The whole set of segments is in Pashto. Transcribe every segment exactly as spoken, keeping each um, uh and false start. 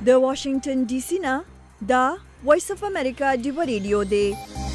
د واشنگټن ډي سي نه دا وایس اف امریکا ډیو ریډیو دی.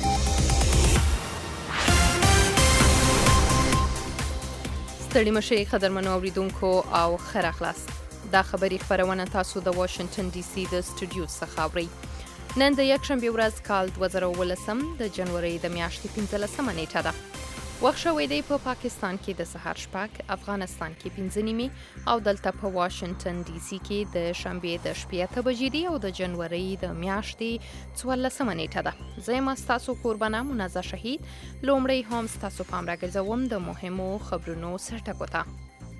ستړي مشي قدرمنو اوریدونکو او خیر اخلاص. دا خبری خبرونه تاسو د واشنگټن ډي سي د سټوډیو څخه اورئ. نن د یکشنبه ورځ کال دوه زره ولسم د جنوري د میاشتې پنځلسمه نیټه ده. وخت شوی دی په پاکستان کې د سهار شپږ، افغانستان کې پنځه نیمې او دلته په واشنگټن ډي سي کې د شنبې د شپې اته بجې دي او د جنوري د میاشتې څوارلسمه نیټه ده. زه یم ستاسو قربانه منازه شهید. لومړی هم ستاسو پام راګرځوم د مهمو خبرونو سرټکو ته.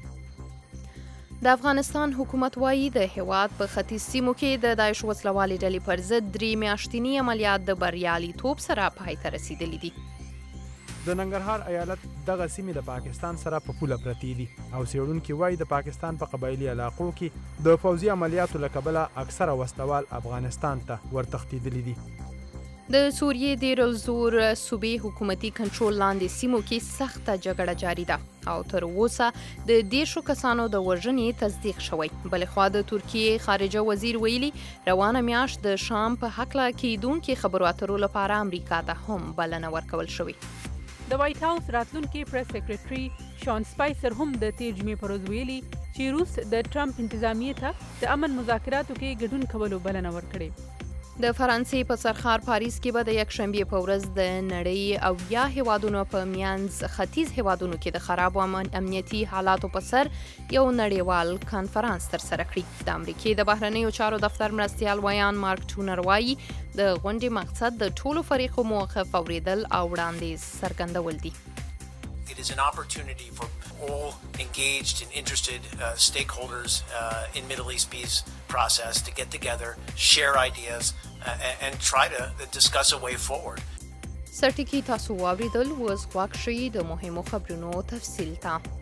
د افغانستان حکومت وایي د هیواد په ختیځ سیمو کې د داعش وسلوالې ډلې پر ضد درې میاشتني عملیات د بریالیتوب سره پای ته رسیدلي دي. د ننګرهار ایالت دغه سیمې د پاکستان سره په پوله پرتې دي او څېړونکي وایي د پاکستان په قبایلي علاقو کې د پوځي عملیاتو له کبله اکثره وسلوال افغانستان ته ورتښتېدلي دي. د سوریې دیر الزور صوبې حکومتي کنټرول لاندې سیمو کې سخته جګړه جاري ده او تر اوسه د دیرشو کسانو د وژنې تصدیق شوی. بلخوا د ترکیې خارجه وزیر ویلي روانه میاشت د شام په هکله کیدونکې خبرو اترو لپاره امریکا ته هم بلنه ورکول شوې. د وایټ هاوس راتلونکي پریس سیکریټري شان سپایسر هم د تیر جمعې پر ورځ ویلي چې روس د ټرمپ انتظامیې ته د امن مذاکراتو کې ګډون کولو بلنه ورکړې. د فرانسې په سرخار پاریس کې به د یکشنبې په ورځ د نړۍ او یا هیوادونو په میانځ ختیځ هیوادونو کې د خرابو امنیتي حالاتو په سر یو نړیوال کانفرانس ترسره کړي. د امریکې د بهرنیو چارو دفتر مرستیال ویان مارک ټونر وایي د غونډې مقصد د ټولو فریقو موقف اوریدل او وړاندیز څرګندول دي. It is an opportunity for all engaged and interested uh, stakeholders uh, in Middle East peace process to get together, share ideas, uh, and try to discuss a way forward. سرټکی تاسو واوریدل وز غواک شي د مهمو خبرونو تفصیل ته.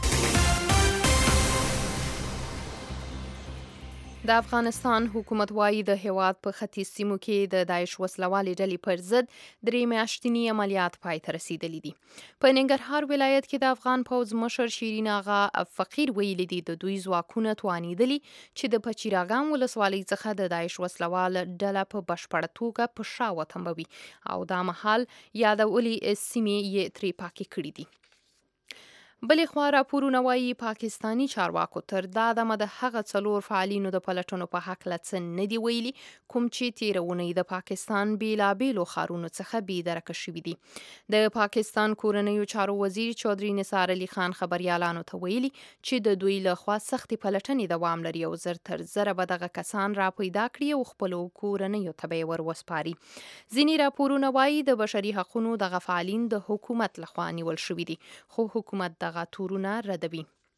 د افغانستان حکومت وایي د هیواد په ختیځ سیمو کې د داعش وسلوالې ډلې پر ضد درې میاشتني عملیات پای ته رسیدلي دي. په ننګرهار ولایت کې د افغان پوځ مشر شیرین آغا فقیر ویلي دي د دوی ځواکونه توانیدلي چې د پچیراګام ولسوالۍ څخه د داعش وسلوال ډله په بشپړه توګه په شا وتمبوي او دا مهال یادولي سیمې یې ترې پاکې کړي دي. بلې خوا راپورونه وایي پاکستانی چارواکو تر دا دمه د هغه څلور فعالینو د پلټنو په هکله څه نه دي ویلي کوم چې تېره اونۍ د پاکستان بېلابېلو ښارونو څخه بېدرکه شوي دي. د پاکستان کورنیو چارو وزیر چودري نثار علي خان خبریالانو ته ویلي چې د دوی لخوا سختې پلټنې دوام لري او زر تر زره به دغه کسان را پیدا کړي او خپلو کورنیو ته به یې ور وسپاري. ځینې راپورونه وایي د بشري حقونو دغه فعالین د حکومت لخوا نیول شوي دي خو حکومت دغه تورونه ردوي.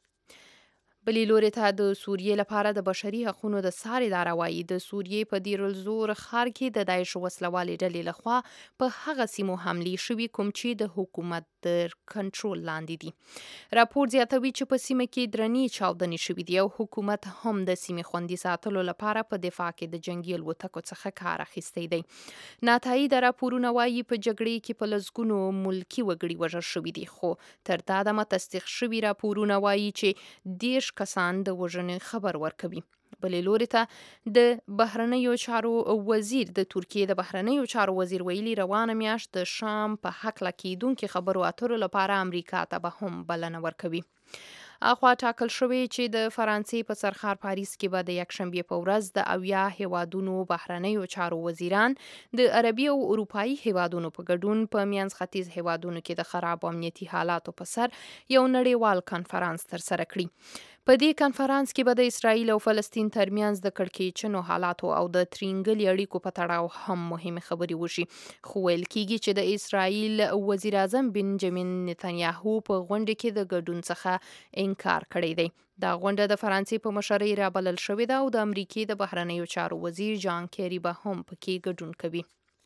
بلې لوري ته د سوریې لپاره د بشري حقونو د څار اداره وایي د سوریې په دیر الزور ښار کې د داعش وسلوالې ډلې لخوا په هغه سیمو حملې شوي کوم چې د حکومت د کنټرول لاندې دي. راپور زیاتوي چې په سیمه کې درنې چاودنې شوي دي او حکومت هم د سیمې خوندي ساتلو لپاره په دفاع کې د جنگي الوتکو څخه کار اخیستی دی. ناتایي د راپورونه وایي په جګړې کې په لسګونو ملکي وګړي وژل شوي دي خو تر دا دمه تصدیق شوي راپورونه وایي چې دیرش کسان د وژنې خبر ورکوي. بلې لوري ته د بهرنیو چارو وزیر د ترکیې د بهرنیو چارو وزیر ویلي روانه میاشت د شام په هکله کیدونکې خبرو اترو لپاره امریکا ته به هم بلنه ورکوي. اخوا ټاکل شوی چې د فرانسې په سرخار پاریس کې به د یکشنبې په ورځ د اویا هیوادونو بهرنیو چارو وزیران د عربي او اروپایي هیوادونو په ګډون په میانځ ختیځ هیوادونو کې د خراب امنیتي حالاتو په سر یو نړیوال کانفرانس ترسره کړي. په دې کانفرانس کې به د اسرائیل او فلسطین ترمنځ د کړکېچنو حالاتو او د ترینګلي اړیکو په تړاو هم مهمه خبرې وشي. خو ویل کېږي چې د اسرائیل وزیر اعظم بنجامین نتنیاهو په غونډه کې د ګډون څخه انکار کړی دی. دا غونډه د فرانسې په مشرۍ رابلل شوې ده او د امریکې د بهرنیو چارو وزیر جان کیری به هم پکې ګډون کوي.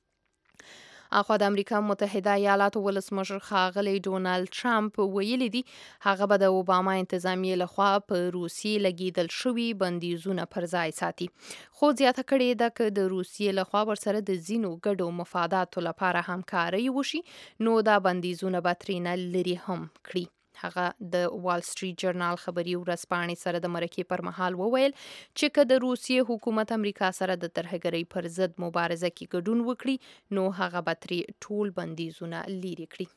اخوا د امریکا متحده ایالاتو ولسمشر ښاغلی ډونالډ ټرمپ ویلي دي هغه به د اوباما انتظامیې لخوا په روسیې لګیدل شوي بندیزونه پر ځای ساتي خو زیاته کړې ده که د روسیې لخوا ورسره د ځینو ګډو مفاداتو لپاره همکاري وشي نو دا بندیزونه به ترېنه لرې هم کړي. هغه د وال سټریټ جرنال خبري ورځپاڼې سره د مرکې پر مهال وویل چې که د روسیې حکومت امریکا سره د ترهګرۍ پر ضد مبارزه کې ګډون وکړي نو هغه به ترې ټول بندیزونه لیرې کړي.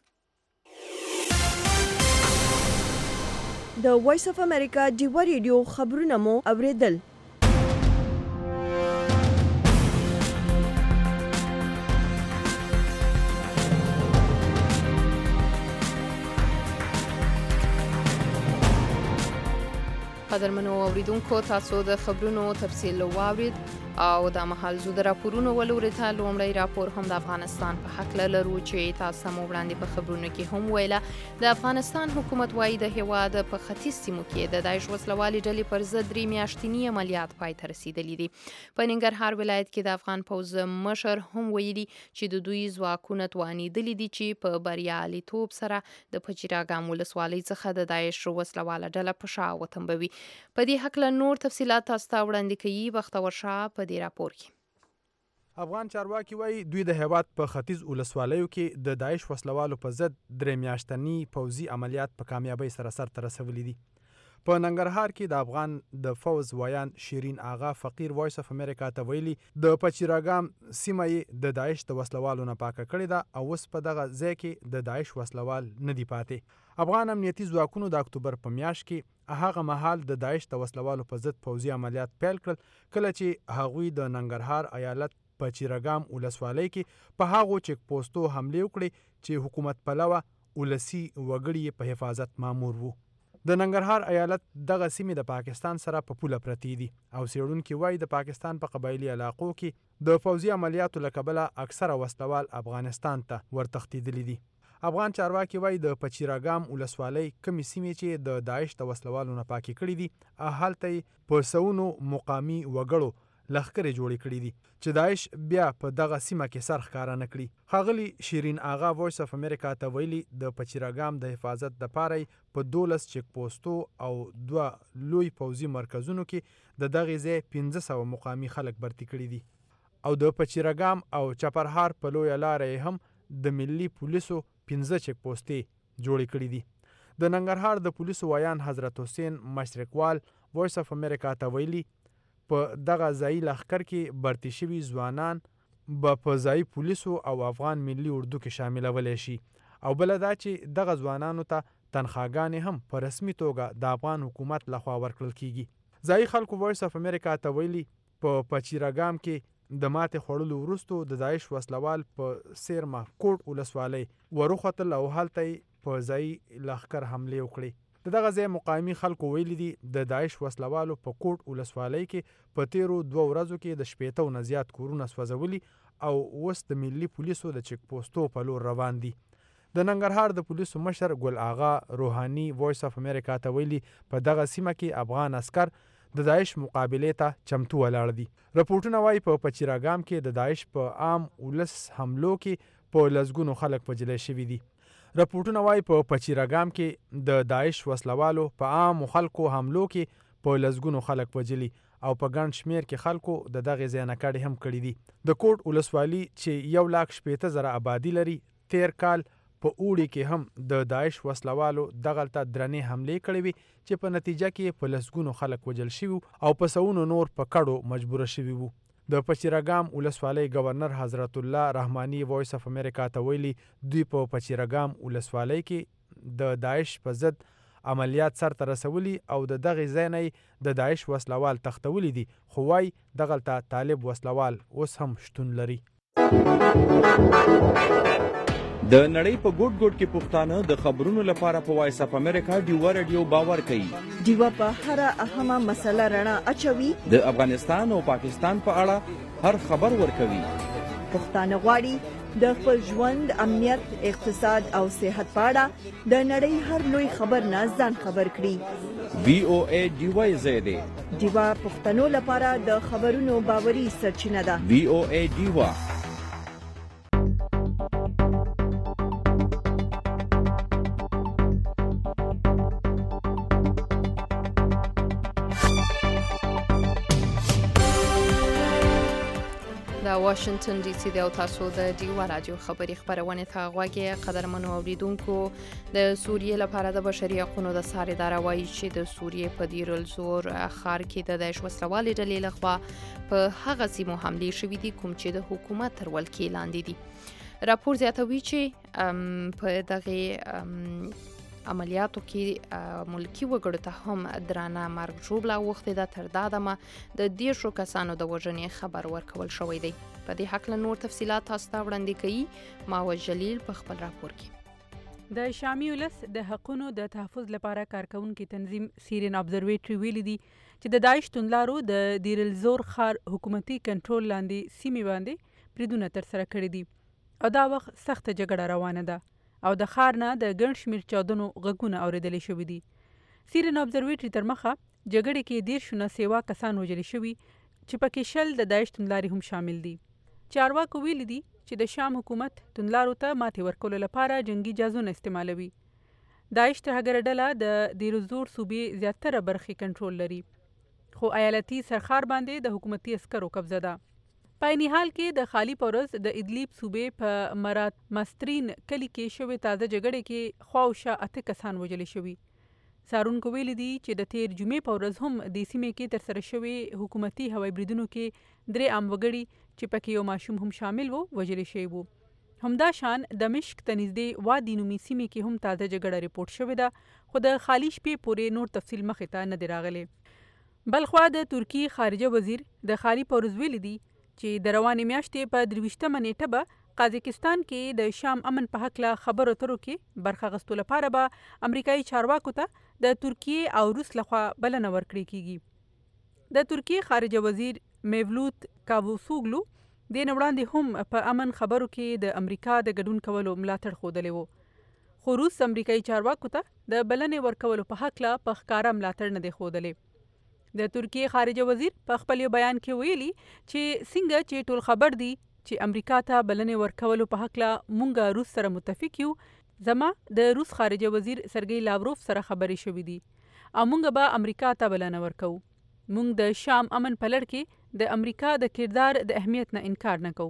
د وایس اف امریکا ډیوا ریډیو خبرونه مو اوریدل. قدرمنو اوریدونکو تاسو د خبرونو تفصیل واورید او د مهال زو د راپورونو ولوري ته لومړی راپور هم د افغانستان په حق لرو چې تاسو مو وړاندې په خبرونو کې هم ویله د افغانستان حکومت وايي د هیواد په ختیځ سیمو کې د داعش وسلوالي ډلې پر ضد درې میاشتنی عملیات پای ته رسیدلي دي. په ننګرهار ولایت کې د افغان پوز مشر هم ویلي چې د دوی ځواکونه توانیدلي دي چې په بریالیتوب سره د پچیراګام ولسوالۍ څخه د داعش وسلواله ډله په شا وتمبوي. په دې حق له نور تفصيلات تاسو ته وړاندې کوي بختور شاه په دې راپور کې. افغان چارواکي وایي دوی د هیواد په ختیځ ولسوالیو کې د داعش وسلوالو په ضد درې میاشتني پوځي عملیات په کامیابۍ سره سرته رسولي دي. په ننګرهار کې د افغان د فوز وایان شیرین آغا فقیر وایس اف امریکا ته ویلي د پچیراګام سیمه یې د داعش د وسلوالو نه پاکه کړې ده او اوس په دغه ځای کې د داعش وسلوال نه دي پاتې. افغان امنیتي ځواکونو د اکتوبر په میاشت کې هغه مهال د داعش د وسلوالو په ضد پوځي عملیات پیل کړل کله چې هغوی د ننګرهار ایالت په چیراګام ولسوالۍ کې په هغو چک پوسټو حمله وکړې چې حکومت پلوه ولسی وګړي په حفاظت مامور وو. د ننګرهار ایالت دغه سیمې د پاکستان سره په پوله پرتې دي او څېړونکي وایي د پاکستان په قبایلي علاقو کې د پوځي عملیاتو له کبله اکثره وسلوال افغانستان ته ورتښتېدلي دي. افغان چارواکي وایي د پچیراګام ولسوالۍ کمې سیمې چې د داعش د وسلوالو نه پاکې کړي دي هلته یې په سوونو مقامي وګړو لښکرې جوړې کړي دي چې داعش بیا په دغه سیمه کې سر ښکاره نه کړي. ښاغلي شیرین آغا وایس اف امریکا ته ویلي د پچیراګام د حفاظت دپاره په دولس چک پوسټو او دوه لوی پوځي مرکزونو کې د دغې ځای پنځه سوه مقامي خلک برتي کړي دي او د پچیراګام او چپرهار په لویه لاره هم د ملي پولیسو پنځه چک پوسټې جوړې کړي دي. د ننګرهار د پولیسو وایان حضرت حسین مشرقوال وایس اف امریکا ته ویلي په دغه ځایي لښکر کې برتي شوي ځوانان به په ځایي پولیسو او افغان ملي اردو کې شاملولی شي او بله دا چې دغه ځوانانو ته تنخواګانې هم په رسمي توګه د افغان حکومت لخوا ورکړل کیږي. ځایي خلکو وایس اف امریکا ته ویلي په پچیراګام کې د ماتې خوړلو وروستو د داعش وسلوال په سیرما کوټ ولسوالۍ وروختل او هلته یې په ځایي لښکر حملې وکړې. د دغه ځای مقامي خلکو ویلي دي د داعش وسلوالو په کوټ ولسوالۍ کې په تیرو دوه ورځو کې د شپېتو نه زیات کورونه سوځولي او اوس د ملي پولیسو د چک پوسټو په لور روان دي. د ننګرهار د پولیسو مشر ګل آغا روحاني وایس اف امریکا ته ویلي په دغه سیمه کې افغان عسکر د داعش مقابلې ته چمتو ولاړ دي. رپورټونه وایي په پچیراګام کې د داعش په عام ولس حملو کې په لسګونو خلک وژلي شوي دي. رپورټونه وایي په پچیراګام کې د داعش وسلوالو په عام خلکو حملو کې په لسګونو خلک وژلي او په ګڼ شمیر کې خلکو د دغې ځای نه کډې هم کړي دي. د کوټ ولسوالي چې یو لاک شپېته زره آبادي لري تیر کال په اوړي کې هم د داعش وسلوالو دغلته درنې حملې کړې وي چې په نتیجه کې په لسګونو خلک وژل شوي او په سوونو نور په کډو مجبوره شوي وو. د پچیراګام ولسوالۍ گورنر حضرت الله رحماني وایس اف امریکا ته ویلي دوی په پچیراګام ولسوالۍ کې د داعش په ضد عملیات سرته رسولي او د دغې ځای نه د داعش وسلوال تښتولي دي خو وایي دغلته طالب وسلوال اوس هم شتون لري. د نړۍ په ګوټ ګوټ کې پښتانه د خبرونو لپاره په وایس اف امریکا ډیوا رادیو باور کوي. ډیوا په هر اهمه مسله رڼا اچوي. د افغانستان او پاکستان په اړه هر خبر ورکوي. پښتانه غواړي د خپل ژوند امنیت اقتصاد او صحت په اړه د نړۍ هر لوی خبر نه ځان خبر کړي. وی او ای ډیوا زیاده ډیوا پښتنو لپاره د خبرونو باوري سرچینه ده. وی او ای ډیوا د د واشنگټن ډي سي د او تاسو د ډیوا رادیو خبري خبرونه ته غوږی قدرمنو اوریدونکو د سوریې لپاره د بشري حقوقو د سار اداره وایي چې د سوریې په دیر الزور ښار کې د داعش وسلوالې ډلې لخوا په هغه سیمو حملې شوې دي کوم چې د حکومت تر ولکې لاندې دي. راپور زیاتوي چې په دغه عملیاتو کې ملکی وګړو ته هم درانه مرګ ژوبله اوښتې ده. تر دا دمه د دیرشو کسانو د وژنې خبر ورکول شوی دی. په دې هکله نور تفصیلات تاسو ته وړاندې کوي ماوه جلیل په خپل راپور کې. د شامي ولس د حقونو د تحفظ لپاره کارکونکي تنظیم سیرین ابزرویټري ویلي دي چې د داعش توندلارو د دیر الزور ښار حکومتي کنټرول لاندې سیمې باندې بریدونه ترسره کړي دي او دا وخت سخته جګړه روانه ده او د ښار نه د ګڼ شمېر چاودنو غږونه اورېدلی شوي دي. سیرین ابزرویټري تر مخه جګړې کې دېرشو نه سیوا کسان وژلي شوي چې پکې شل د داعش توندلاري هم شامل دي. چارواکو ویلي دي چې د شام حکومت توندلارو ته ماتې ورکولو لپاره جنگي جازونه استعمالوي. داعش ترهګره ډله د دیر الزور صوبې زیاتره برخې کنټرول لري خو ایالتي سرخار باندې د حکومتي عسکرو قبضه ده. په عیني حال کې د خالی پورز د ادلیب صوبې په مرات مسترین کلی کې شوې تازه جګړې کې خواوشا اته کسان وژلي شوي. څارونکو ویلي دي چې د تیر جمعې په ورځ هم د سیمې کې ترسره شوې حکومتي هوایي بریدونو کې درې عام وګړي چې پکې یو ماشوم هم شامل وو وژلي شوي وو. همدا شان دمشق ته نږدې وادي نومي سیمې کې هم تازه جګړه ریپورټ شوې ده خو د خالی شپې پورې نور تفصیل مخې ته نه دی راغلی. بلخوا د ترکیې خارجه وزیر د خالی پورز ویلي دي چې د روانې میاشتې په درویشتمه نیټه به قازقستان کې د شام امن په هکله خبرو اترو کې برخه اخیستو لپاره به امریکایي چارواکو ته د ترکیې او روس لخوا بلنه ورکړې کیږي. د ترکیې خارجه وزیر میولوت کاووسوګلو دې نه وړاندې هم په امن خبرو کې د امریکا د ګډون کولو ملاتړ ښودلی و خو روس امریکایي چارواکو ته د بلنې ورکولو په هکله په ښکاره ملاتړ نه دی ښودلی. د ترکیې خارجه وزیر په خپل یو بیان کې ویلي چې څنګه چې ټول خبر دي چې امریکا ته بلنې ورکولو په هکله مونږ روس سره متفق یو، زما د روس خارجه وزیر سرګی لاوروف سره خبرې شوې دي او مونږ به امریکا ته بلنه ورکوو. مونږ د شام امن په لړ کې د امریکا د کردار د اهمیت نه انکار نه کوو.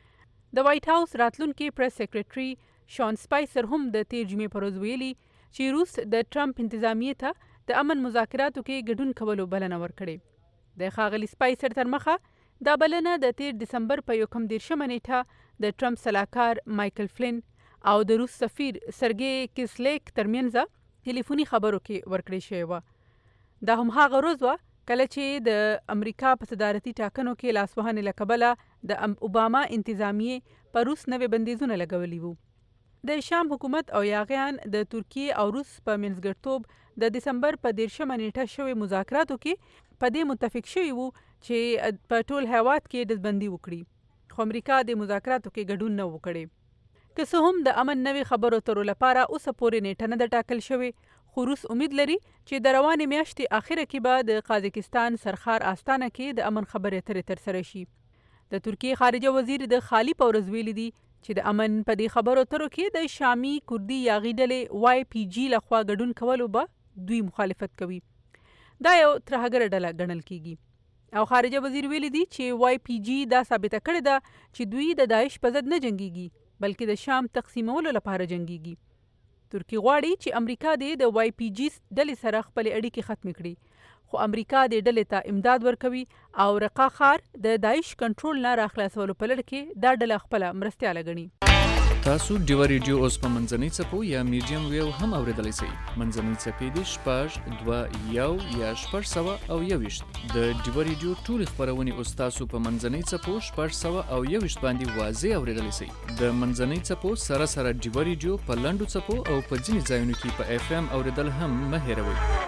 د وایټ هاوس راتلونکي پریس سیکریټري شان سپایسر هم د تیر جمعې په ورځ ویلي چې روس د ټرمپ انتظامیې ته د امن مذاکراتو کې ګډون کولو بلنه ورکړې. د ښاغلي سپایسر تر مخه دا بلنه د تیر دسمبر په یو کم دېرشمه نیټه د ټرمپ سلاکار مایکل فلین او د روس سفیر سرګی کیسلیک ترمنځ ټلیفوني خبرو کې ورکړې شوې وه. دا هم هغه ورځ وه کله چې د امریکا په صدارتي ټاکنو کې لاسوهنې له کبله د اوباما انتظامیې په روس نوې بندیزونه لګولي وو. د شام حکومت او یاغیان د ترکیې او روس په منځګړیتوب د دسمبر په دېرشمه نیټه شوې مذاکراتو کې په دې متفق شوي وو چې په ټول هیواد کې ډزبندي وکړي خو امریکا د مذاکراتو کې ګډون نه وکړي. که څه هم د امن نوې خبرو اترو لپاره اوسه پورې نیټه نه ده ټاکل شوې خو روس امید لري چې د روانې میاشتې اخره کې به د قازقستان سرخار آستانه کې د امن خبرې اترې ترسره شي. د ترکیې خارجه وزیر د خالی په ورځ ویلي دي چې د امن په دې خبرو اترو کې د شامي کردي یاغي ډلې وای پی جی لخوا ګډون کولو به دوی مخالفت کوي. دا یو ترهګره ډله ګڼل کیږي او خارجه وزیر ویلي دي چې وای پی جی دا ثابته کړې ده چې دوی د داعش په ضد نه جنګیږي بلکې د شام تقسیمولو لپاره جنګیږي. ترکیه غواړي چې امریکا دې د وای پی جی ډلې سره خپلې اړیکې ختمې کړي خو امریکا دې ډلې ته امداد ورکوي او رقا ښار د داعش کنټرول نه راخلاصولو په لړ کې دا ډله خپله مرستیاله ګڼي. تاسو ډیوا ریډیو اوس په منځنۍ څپو یا میډیم ویو هم اوریدلی شئ. منځنۍ څپې دي شپږ دوه یو یا شپږ سوه او یوویشت. د ډیوا ریډیو ټولې خپرونې اوس تاسو په منځنۍ څپو شپږ سوه او یوویشت باندې واضح اوریدلی شئ. د منځنۍ څپو سره سره ډیوا ریډیو په لنډو څپو او په ځینې ځایونو کې په اف ام اوریدل هم مه هیروئ.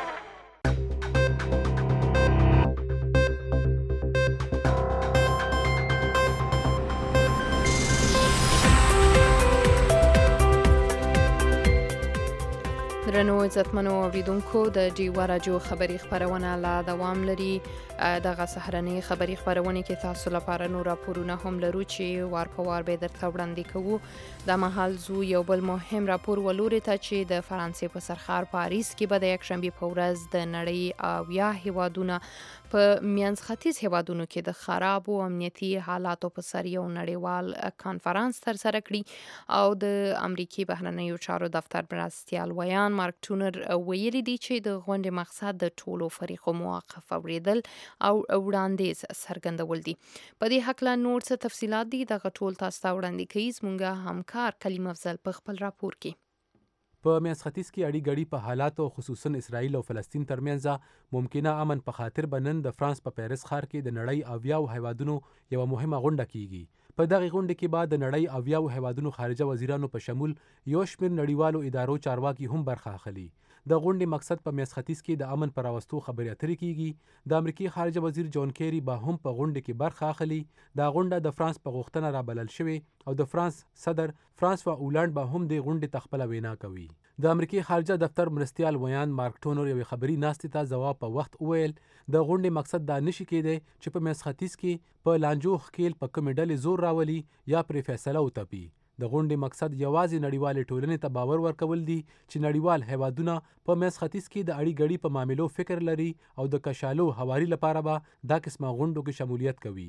درنو عزتمنو اوریدونکو د ډیوا رادیو خبري خبرونه لا دوام لري. دغه سهارنۍ خبري خبرونه کې تاسو لپاره نور راپورونه هم لرو چې وار په وار به درته وړاندې کوو. د مهال زو یو بل مهم راپور ولوري ته چې د فرانسې په سرخار پاریس کې به د یکشنبې په ورځ د نړۍ اویا هیوادونه په میانځ ختیځ هیوادونو کې د خرابو امنیتي حالاتو په سر یو نړیوال کانفرنس ترسره کړي او د امریکای بهرنیو چارو دفتر مرستیال ویان مارک ټونر ویلي دی چې د غونډې مقصد د ټولو فریقو موقف اوریدل او وړاندیز څرګندول دي. په دې هکله نور څه تفصیلات دي دغه ټول تاسو ته وړاندې کوي زموږ همکار کلیم افضل په خپل راپور کې. په میانځ ختیځ کې اړی غړي په حالاتو خصوصا اسرائیل او فلسطین ترمنځ ممکنه امن په خاطر بنن د فرانس په پیرس ښار کې د نړۍ اویاو هیوادونو یو مهمه غونډه کیږي. په دغه غونډه کې بعد د نړۍ اویاو هیوادونو خارجه وزیرانو په شمول یو شمېر نړیوالو ادارو چارواکي هم برخه اخلي. د غونډې مقصد په میانځ ختیځ کې د امن پر راوستو خبرې اترې کیږي. د امریکای خارجه وزیر جون کیری به هم په غونډه کې برخه اخلي. دا غونډه د فرانس په غوښتنه رابلل شوې او د فرانس صدر فرانسوا اولند به هم د غونډې تخپل وینا کوي. د امریکای خارجه دفتر مرستیال ویان مارک ټونر یو خبري ناستې ته جواب په وخت وویل د غونډې مقصد دا نشي کېدی چې په میانځ ختیځ کې په لانجو خکیل په کومې ډلې زور راولي یا پرې فیصله وتپي. د غونډې مقصد یوازې نړیوالې ټولنې ته باور ورکول دي چې نړیوال هیوادونه په میانځ ختیځ کې د اړی غړي په معاملو فکر لري او د کشالو هواري لپاره به دا قسمه غونډو کې شمولیت کوي.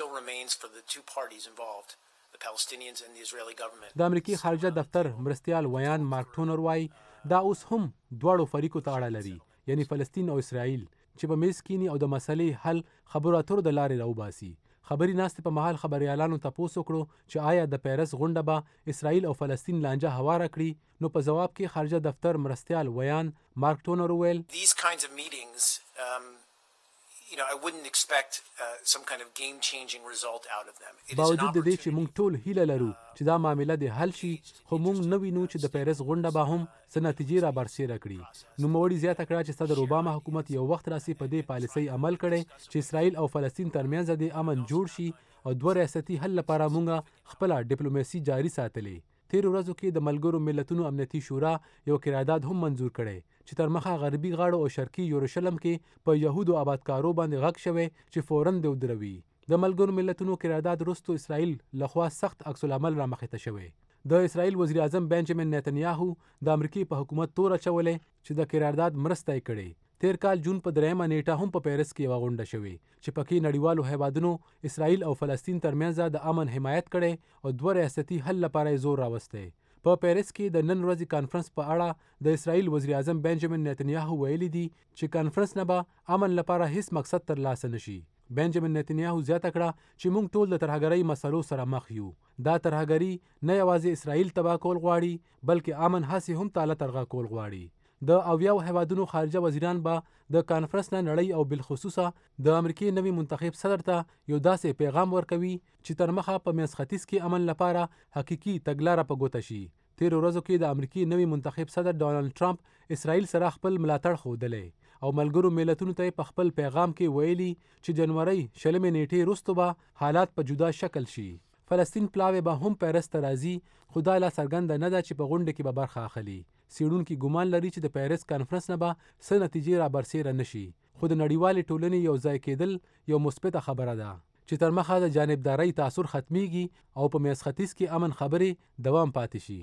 د امریکای خارجه دفتر مرستیال ویان مارک ټونر وایي دا اوس هم دواړو فریقو ته اړه لري، یعنی فلسطین او اسرائیل، چې په میز کینی او د مسلې حل خبرو اترو د لارې راوباسي. خبري ناستې په محل خبريالانو تاسو کړو چې آیا د پیرس غونډه به اسرائیل او فلسطین لانجه هواره کړي. نو په جواب کې خارجه دفتر مرستیال ویان مارک ټونر ویل These kinds of meetings um, you know I wouldn't expect uh, some kind of game changing result out of them. باوجود د دې چې موږ ټول هیله لرو چې دا معامله د حل شي، خو موږ نه وینو چې د پیرس غونډه به هم څه نتیجې را برسېره کړي. نوموړي زیاته کړه چې صدر اوباما حکومت یو وخت راسي په دې پالیسۍ عمل کړي چې اسرائیل او فلسطین ترمنځ د امن جوړ شي او دوه ریاستي حل لپاره موږ خپل ډیپلوماسي جاري ساتلې. تیر ورځو کې د ملګرو ملتونو امنیتي شورا یو قرارداد هم منزور کړي چې تر مخه غربي غاړو او شرقي یوروشلم کې په يهودو آبادکارو باندې غږ شوی چې فوراً د ودروي. د ملګرو ملتونو قرارداد وروسته اسرائیل لخوا سخت عکس العمل را مخې ته شوی. د اسرائیل وزیر اعظم بنجامین نتنیاهو د امریکای په حکومت تور اچولې چې د قرارداد مرسته یې کړې. تیر کال جون په دریمه نیټه هم په پیرس کې یو غونډه شوې چې پکې نړیوالو هیوادونو اسرائیل او فلسطین ترمنځ د امن حمایت کړي او دوه ریاستي حل لپاره زور راوسته. په پیرس کې د نن ورځې کانفرنس په اړه د اسرائیل وزیر اعظم بنجامین نتنیاهو ویلي دي چې کانفرنس نه به امن لپاره هیڅ مقصد ترلاسه نشي. بنجامین نتنیاهو زیاته کړه چې موږ ټول د ترهګرۍ مسلو سره مخ یو. دا ترهګري نه یوازې اسرائیل تباه کول غواړي بلکې امن هسې هم تعالی ترغه کول غواړي. د اویاو هیوادونو خارجه وزیران به د کانفرنس نه نړۍ او بالخصوصا د امریکای نوي منتخب صدر ته یو داسې پیغام ورکوي چې تر مخه په میانځ ختیځ کې امن لپاره حقيقي تګلاره په ګوته شي. تیر ورځو کې د امریکای نوي منتخب صدر ډانلډ ټرمپ اسرائیل سره خپل ملاتړ ښودلی او ملګرو ملتونو ته په خپل پیغام کې ویلي چې جنوري شلمې نیټې وروسته به حالات په جدا شکل شي. فلسطین پلاوی به هم پیرس ته راځي، خو دا لا څرګنده نه ده چې په غونډه کې به برخه اخلي. څېړونکي ګمان لري چې د پیرس کانفرنس نه به څه نتیجې را برسېره نشي، خو د نړیوالې ټولنې یو ځای کېدل یو مثبته خبره ده چې تر مخه د جانبدارۍ تاثر ختمیږي او په میانځ ختیځ کې امن خبرې دوام پاتې شي.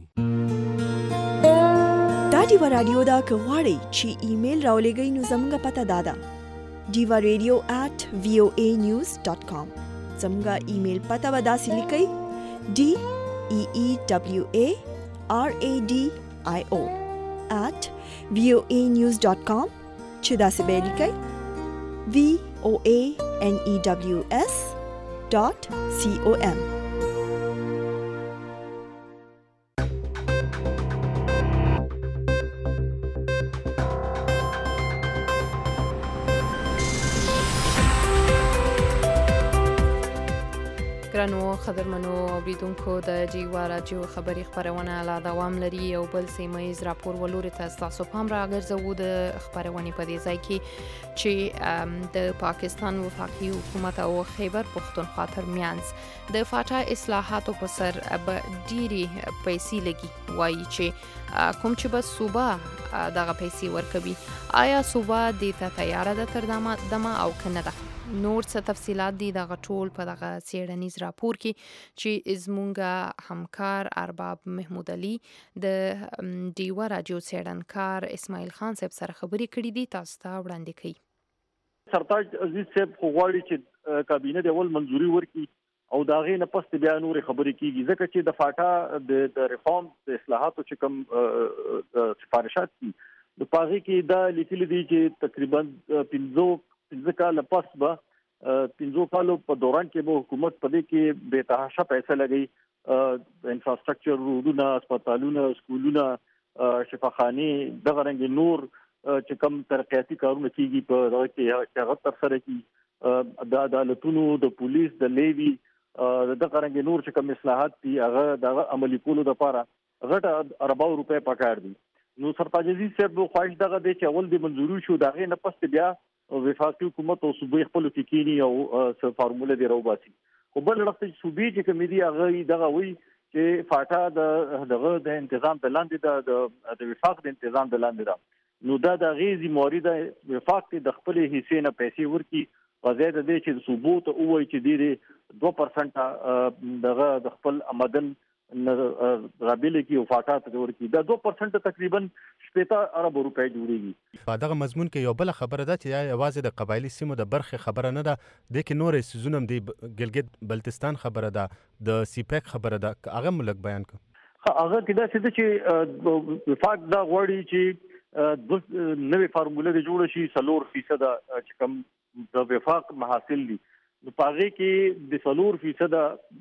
دا ډیوا رادیو دا که غواړئ چې ایمیل راولېږئ نو زموږ پته دا ده ډیوا ریډیو ایٹ وی او ای نیوز ډاټ کام. زموږ ایمیل پته به داسې لیکئ ډي ای ای ډبلیو ای آر ای ډي آی او ایٹ وی او ای نیوز ډاټ کام چې داسې به لیکئ وی او ای ان ای ډبلیو اس ډاټ سی او ام. ګرانو خبرمنو اوریدونکو د ډیوا رادیو خبري خبرونه لا دوام لري او بل سیمایز راپور ولوري تاسو پام راګرځو د خبرونه په دې ځای کې چې د پاکستان وفاقي حکومت او خیبر پختونخوا ترمنځ د فاټا اصلاحاتو په سر به ډيري پیسې لګي وایي چې کوم چې به صوبه دغه پیسې ورکوي آیا صوبه د ته تیار ده تر دمه او کنه ده. نور څه تفصيلات دي دغه ټول په دغه څېړنیز راپور کې چې زمونږ همکار ارباب محمود علي د ډیوا رادیو څېړنکار اسماعیل خان صاحب سره خبرې کړې دي، تاسو ته وړاندې کوي. سرتاج عزیز صاحب خو غواړي چې کابینه د اول منځوري ورکړي او دا غي نه پس بیا نور خبرې کیږي ځکه چې د فاټا د ریفارم د اصلاحاتو چې کوم سفارشات دي د پاغي کې دا لیکل دي چې تقریبا پنځو پنځه کال پس به پنځو کالو په دوران کې به حکومت په دې کې به تحاشا پیسې لګي انفراستراکچر روډونه هسپتالونه سکولونه شفاخانه دغه رنګ نور چې کوم ترقیاتي کارونه کیږي په دغه کې هغه تر سره کی د عدالتونو د پولیس د لیوی د قرنګ نور چې کوم اصلاحات دي هغه د عملي کولو لپاره غټه ارباو روپے پکار دي نو سرتاج عزیز صاحب خواهش دغه دی چې اول د منځوري شو دغه نه پس بیا وفاقي حکومت او صوبې خپل تکینی او څه فارموله دی راوباسي خو بل وخت صوبې چې کمیدي هغه دغه وی چې فاټا د دغه د تنظیم د لاندې د د وفاق د تنظیم د لاندې دا نو دا د غیزي مورید وفاق د خپل حصے نه پیسې ورکي وزید د چې صوبو ته وایي چې د دوه پرسنټ دغه د خپل آمدن رابطه کې وفاقات ورکي دا دوه پرسنټ تقریبا شپږ ارب روپۍ جوړيږي په دغه مضمون کې یو بل خبره ده چې یوازې د قبایلی سیمو د برخه خبره نه ده د کې نورې سيزونم دی ګلګت بلتستان خبره ده د سیپیک خبره ده هغه ملک بیان کړ هغه کدا چې وفاق دا غوړي چې نوې فارموله جوړ شي سلور فیصد چې کم د وفاق محاصل دي نو پاغه کې د سلور فیصد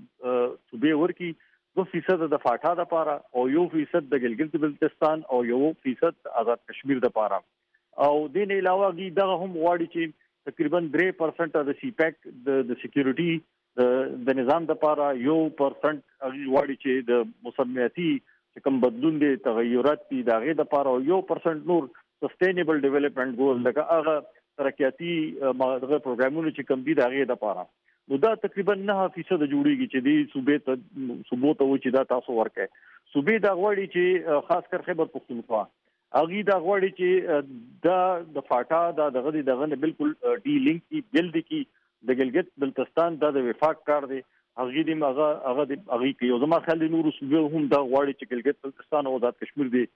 صوبې ورکی دو فیصد د فاټا د پاره او یو فیصد د ګلګت بلتستان او یو فیصد آزاد کشمیر د پاره او د نه علاوه کې دغه هم غواړي چې تقریبا درې پرسنټ د سی پیک د د سکیورټي د نظام د پاره یو پرسنټ غواړي چې د مسمياتي چې کوم بدلون دي تغیرات دي دغه د پاره یو پرسنټ نور سستینبل ډیولپمنٹ ګول لکه هغه ترقیاتي ماغه پروګرامونه چې کوم دي دغه د پاره نو دا تقریبا نه فیصد جوړیږي چې دی صوبې ته صوبو ته و چې دا تاسو ورکه صوبې دا غوړي چې خاص کر خیبر پختونخوا اغي دا غوړي چې دا د فاټا دا دغه دغه بالکل ډی لینک کی بلډ کی د ګلګت بلتستان دا د وفاق کار دی اغي دی ماغه هغه د اغي کې یو زما خل نور صوبې هم دا غوړي چې ګلګت بلتستان او آزاد کشمیر دی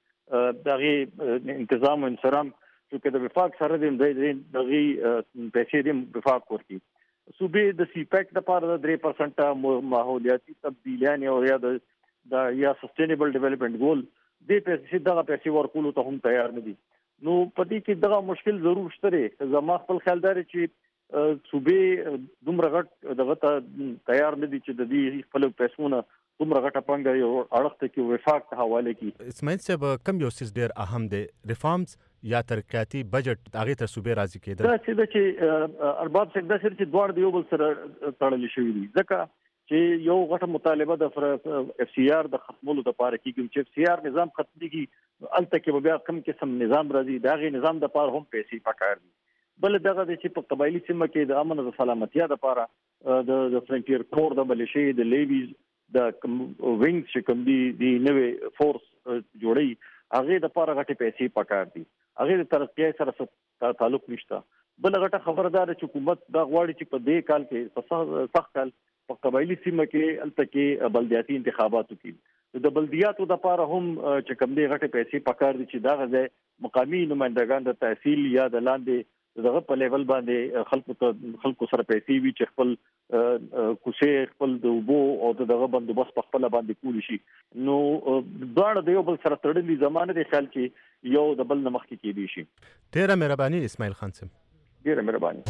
دغه تنظیم او انسرام چې د وفاق سره د دغه پیسې د وفاق ورکی صوبې د سی پیک د پاره د درې پرسنټ ماحولیاتي تبدیلیان او یا د یا سستینبل ډیولپمنٹ ګول د پیسې دغه پیسې ورکول ته هم تیار نه دي نو پدې کې دغه مشکل ضرور شته زما خپل خیال دی چې صوبې دومره غټ دغه ته تیار نه دي چې د دې خپل پیسونه دومره غټه پنګ یو اړخته کې وفاق ته حواله کی اسماعیل صاحب کم یو سیس ډیر اهم دی ریفارمز یا ترقیاتي بجټ هغه ته صوبې راځي کېده دا چې چې ارباب څنګه د سر چې دوړ دی یو بل سره تړلې شوی دي ځکه چې یو غټه مطالبه د اف سی آر د ختمولو لپاره کیږي چې اف سی آر نظام ختميږي الته کې بیا کم قسم نظام راځي دا غي نظام د لپاره هم پیسې پکار دي بل دغه چې په قبایلی سیمه کې د امن او سلامتیا لپاره د فرنټیر کور د ملیشي د لیویز د وینګ چې کوم دي د نوې فورس جوړي هغه د لپاره غټه پیسې پکار دي هغه د ترقیه سره تعلق نشته بل غټه خبردار چې حکومت دا غواړي چې په دې کال کې سخت کال په قبایلی سیمه کې الته کې بلدیاتي انتخابات وکړي د بلدیاتو د لپاره هم چې کوم دي غټه پیسې پکار دي چې دا غځه مقامی نمائندگان د تحصیل یا د لاندې دغه په لیول باندې خلکو ته خلکو سره پیسې وی چې خپل کوڅه خپل د وبو او دغه بندوبست په خپل باندې کولی شي نو دا د یو بل سره تړلې زمانه د خیال چې یو د بل نمخ کې کېدی شي ډیره مهرباني اسماعیل خان صاحب ډیره مهرباني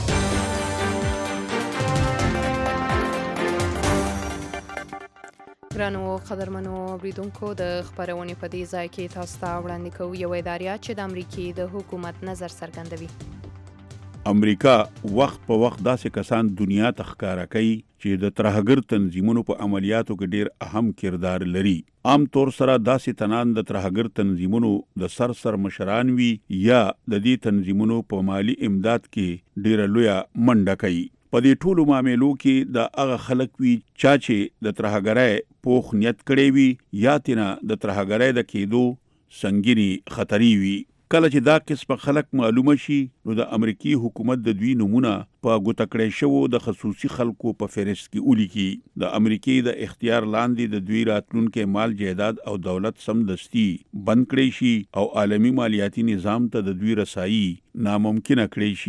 ګرانو قدرمنو اوریدونکو د خبرونې په دې ځای کې تاسو ته وړاندې کوو یو اداریه چې د امریکای د حکومت نظر څرګندوي امریکا وخت په وخت داسې کسان دنیا ته ښکارا کوي چې د ترهګر تنظیمونو په عملیاتو کې ډیر اهم کردار لري عام طور سره داسې تنان د ترهګر تنظیمونو د سر سر مشران وي یا د دې تنظیمونو په مالی امداد کې ډیر لوی منډه کوي په دې ټولو معاملو کې د هغه خلک وی چا چې د ترهګرۍ پوخ نیت کړی وي یا تینا د ترهګرۍ د کېدو سنگینی خطرې وي کله چې دا قسم خلک معلومه شي نو د امریکای حکومت د دوی نمونه په ګوتکړې شوو د خصوصي خلکو په فهرست کې ولیکي د امریکای د اختیار لاندې د دوی راتلونکو مال جایداد او دولت سمدستي بند کړی شي او عالمی مالیاتي نظام ته د دوی رسایي ناممکن کړی شي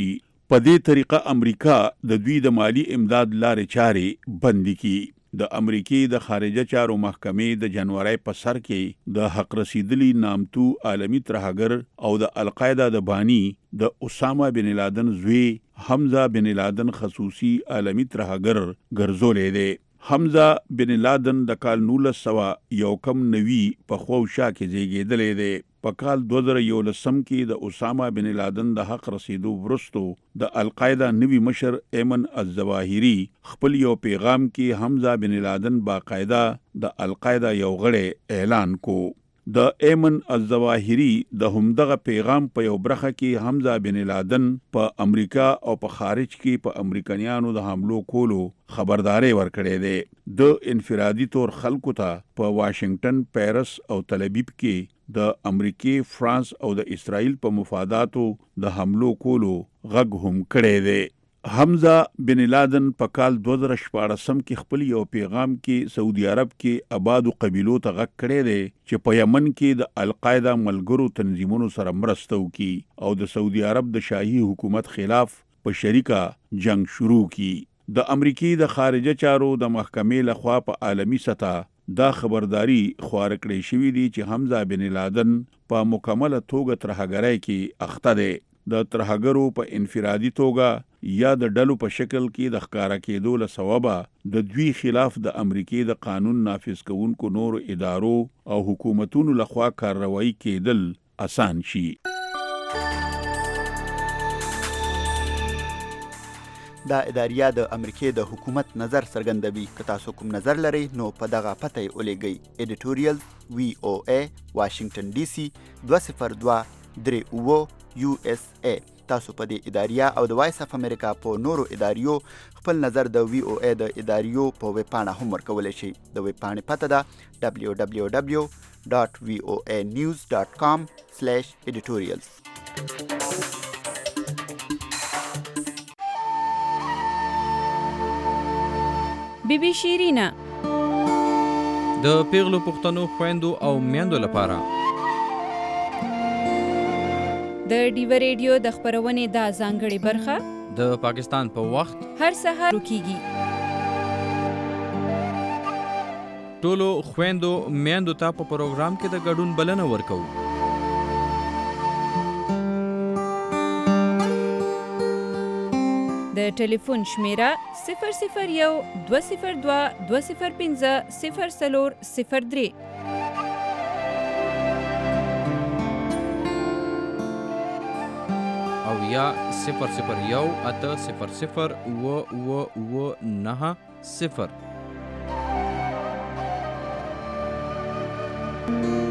په دې طریقه امریکا د دوی د مالی امداد لارې چارې بندي کړي. د امریکې د خارجه چارو محکمې د جنوري په سر کې د حق رسیدلی نامتو عالمی ترهګر او د القاعده د بانی د اسامه بن لادن زوی حمزه بن لادن خصوصي عالمی ترهګر ګرځولې دی. حمزه بن لادن د کال نولس سوه یو کم نوي په خوشا کې زیږېدلی دی. په کال دوه زره یولسم کې د اسامه بن لادن د حق رسیدو وروستو د القاعده نوي مشر ایمن الظواهري خپل یو پیغام کې حمزه بن لادن باقاعده د القاعده یو غړی اعلان کو. د ایمن الظواهري د همدغه پیغام په یو برخه کې حمزه بن لادن په امریکا او په خارج کې په امریکایانو د حملو کولو خبرداري ورکړې ده. د انفرادي تور خلکو ته په واشنگټن، پیرس او تل ابیب کې د امریکای، فرانس او د اسرائیل په مفاداتو د حملو کولو غږ هم کړی دی. حمزه بن لادن په کال دوه زره شپاړسم کې خپل یو پیغام کې سعودي عرب کې آبادو قبیلو ته غږ کړی دی چې په یمن کې د القاعده ملګرو تنظیمونو سره مرسته وکړي او د سعودي عرب د شاهي حکومت خلاف په شریکه جنگ شروع کړي. د امریکای د خارجه چارو د محکمې لخوا په عالمی سطح دا خبرداري خوار کړی شوې دي چې حمزه بن لادن په مکمله توګه ترهګرۍ کې اخته دی. د ترهګرو په انفرادي توګه یا د ډلو په شکل کې د ښکارا کېدو له سببه د دوی خلاف د امریکای د قانون نافذ کوونکو نورو ادارو او حکومتونو لخوا کارروایی کېدل آسان شي. دا اداریه د امریکای د حکومت نظر څرګندوي. که تاسو کوم نظر لرئ نو په دغه پته یې ولیږئ. ایډیټوریال وی او ای واشنگټن ډي سي دوه صفر دوه درې اوه یو اس ای. تاسو په دې اداریه او د وایس اف امریکا په نورو اداریو خپل نظر د وی او ای د اداریو په ویب پاڼه هم ورکولی شئ. د ویب پاڼې پته ده دبلیو دبلیو دبلیو ډاټ وی او ای نیوز ډاټ کام سلیش ایډیټوریلز. بی بی شیرینه د پیغلو پښتنو خويندو او میندو لپاره د ډیو ریډیو د خبرونې دا ځانګړې برخه د پاکستان په وخت هر سهار کیږي. ټولو خويندو میندو ته په پروګرام کې د ګډون بلنه ورکو. د ټلیفون شمیره صفر صفر یو دوه صفر دوه دوه صفر پنځه صفر څلور صفر درې. او یا صفر صفر یو اته صفر صفر اوه اوه اوه نهه صفر.